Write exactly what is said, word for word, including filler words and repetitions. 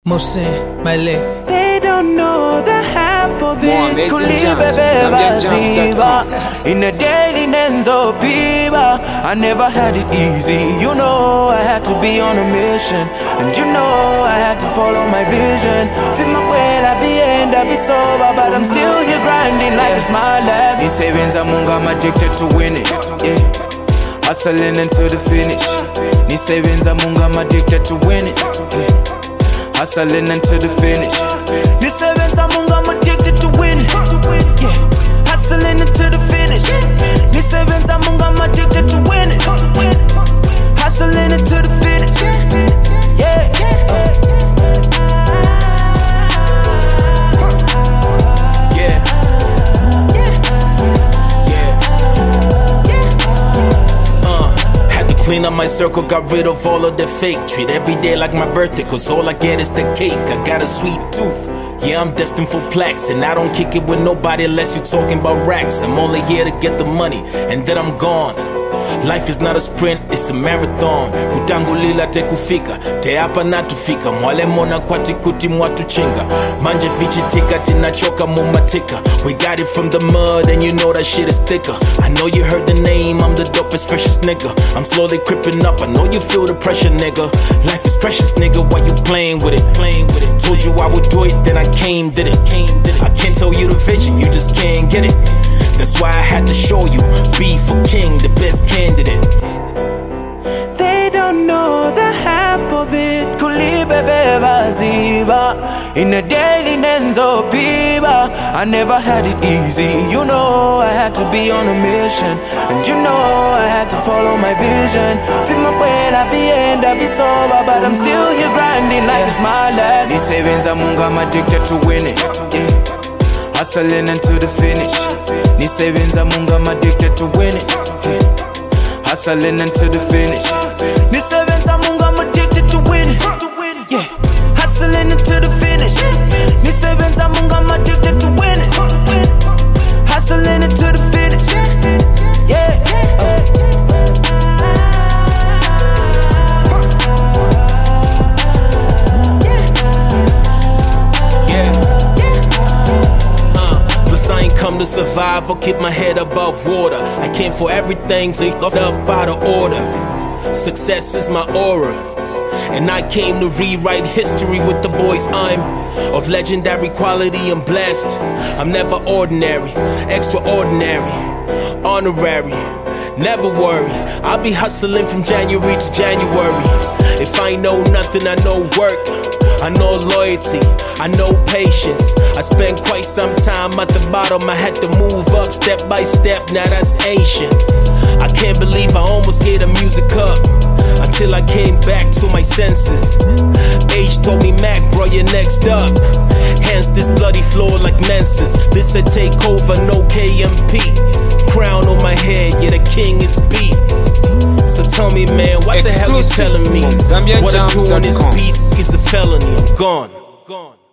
Mosin, my leg. They don't know the half of it. In the daily Nenzo Biba, I never had it easy. You know I had to be on a mission, and you know I had to follow my vision. Feel my way, la vie and I be sober, but I'm still here grinding like it's my last. These savings I'm I'm addicted to winning. Yeah, hustling until the finish. These savings I'm I'm addicted to winning. Yeah. Hustling until the finish. This sevens I'm I'm addicted to winning. Yeah, hustling until the finish. This sevens I'm I'm addicted to winning. Hustling until the finish. Yeah. Yeah. Yeah. Uh, had to clean up my circle, got rid of all of the fake. Treat every day like my birthday, cause all I get is the cake. I got a sweet tooth. Yeah, I'm destined for plaques, and I don't kick it with nobody unless you're talking about racks. I'm only here to get the money, and then I'm gone. Life is not a sprint, it's a marathon. Kutangulila te kufika, te hapa na tufika. Mwale mona kwati kuti mwatu chinga. Manje vichitika tinachoka mumatika. We got it from the mud and you know that shit is thicker. I know you heard the name, I'm the dopest, freshest nigga. I'm slowly creeping up, I know you feel the pressure, nigga. Life is precious, nigga, why you playing with it? Playing with it. Told you I would do it, then I came, did it. Came, did it. I can't tell you the vision, you just can't get it. That's why I had to show you, be for king, the best candidate. They don't know the half of it. In the daily Nenzo Biba, I never had it easy. You know I had to be on a mission, and you know I had to follow my vision. Feel my way, la vie and I be sober, but I'm still here grinding like it's my last. These savings I'm I'm addicted to winning. Yeah. Hustling until the finish. These savings I'm I'm addicted to winning. Yeah. Hustling until the finish. These savings I'm I'm addicted to winning. Yeah. Hustling until the finish. These savings I'm I'm addicted to winning. Hustling until the finish. Yeah. Come to survive or keep my head above water. I came for everything, think up out of order. Success is my aura, and I came to rewrite history with the boys. I'm of legendary quality and blessed. I'm never ordinary, extraordinary, honorary. Never worry, I'll be hustling from January to January. If I know nothing, I know work. I know loyalty, I know patience. I spent quite some time at the bottom. I had to move up step by step, now that's ancient. I can't believe I almost gave the music up until I came back to my senses. Age told me, Mac, bro, you're next up. Hence this bloody floor like menses. This a takeover, no K M P. Crown on my head, yeah, the king is beat. So tell me, man, what the hell you telling me? What I do on this beat is a felony. I'm gone. Gone.